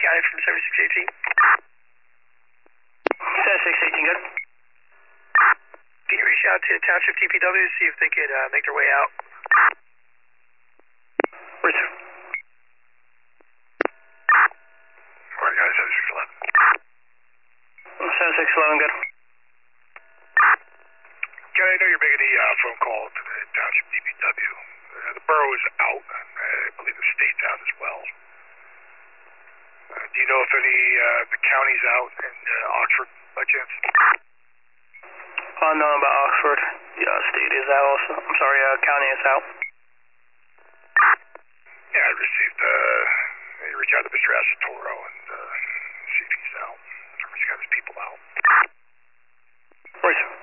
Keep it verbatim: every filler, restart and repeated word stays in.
County from seventy-six eighteen. seventy-six eighteen, good. Can you reach out to Township D P W to see if they could uh, make their way out? Where's it? Alright, guys, seventy-six eleven. seventy-six eleven, good. Ken, I know you're making the uh, phone call to the Township D P W. Uh, the borough is out. I believe the state's out as well. Uh, do you know if any, uh, the county's out in uh, Oxford by chance? I know about Oxford. Yeah, state is out also. I'm sorry, uh, county is out. Yeah, I received, uh, you reach out to Mister Asatoro and, uh, see if he's out. Or he's got his people out. Where's it?